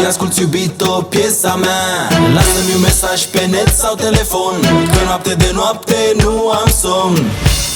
Când asculti, iubito, piesa mea, lasă-mi un mesaj pe net sau telefon, că noapte de noapte nu am somn.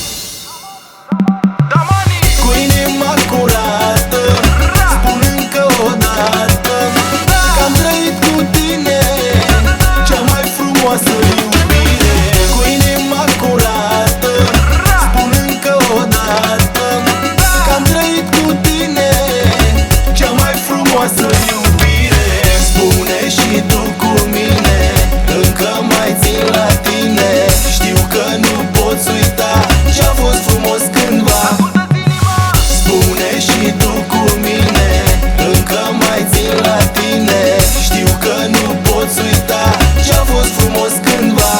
Cu inima curată spun încă o dată că am trăit cu tine cea mai frumoasă iubire. Cu inima curată spun încă o dată că am trăit cu tine cea mai frumoasă iubire. Spune și tu cu mine, încă mai țin la tine. Știu că nu poți uita ce-a fost frumos cândva. Spune și tu cu mine, încă mai țin la tine. Știu că nu poți uita ce-a fost frumos cândva.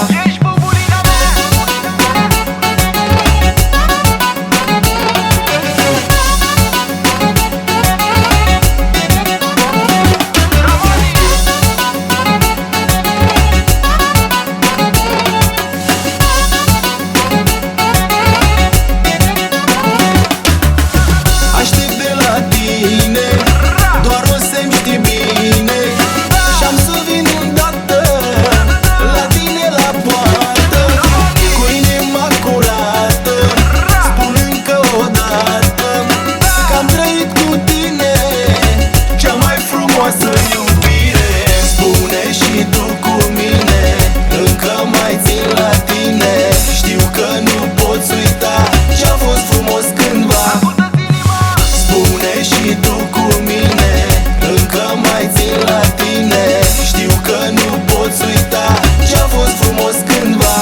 Doar o să-mi știi bine și-am să vin îndată la tine la poartă. Cu inima curată spun încă o dată că am trăit cu tine cea mai frumoasă iubire. Spune și tu cu mine, încă mai țin la tine. Știu că nu poți uita ce-a fost frumos cândva. Spune și tu cu mine, încă mai țin la tine. Știu că nu poți uita ce-a fost frumos cândva.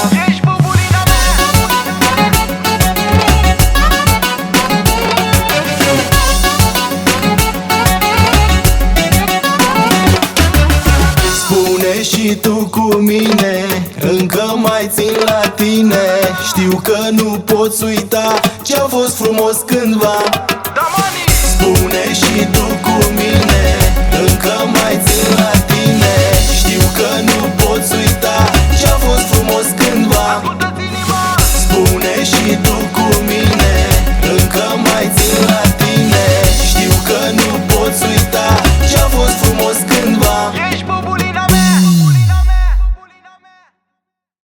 Spune și tu cu mine, încă mai țin la tine. Știu că nu poți uita ce-a fost frumos cândva. Spune și tu cu mine, încă mai țin la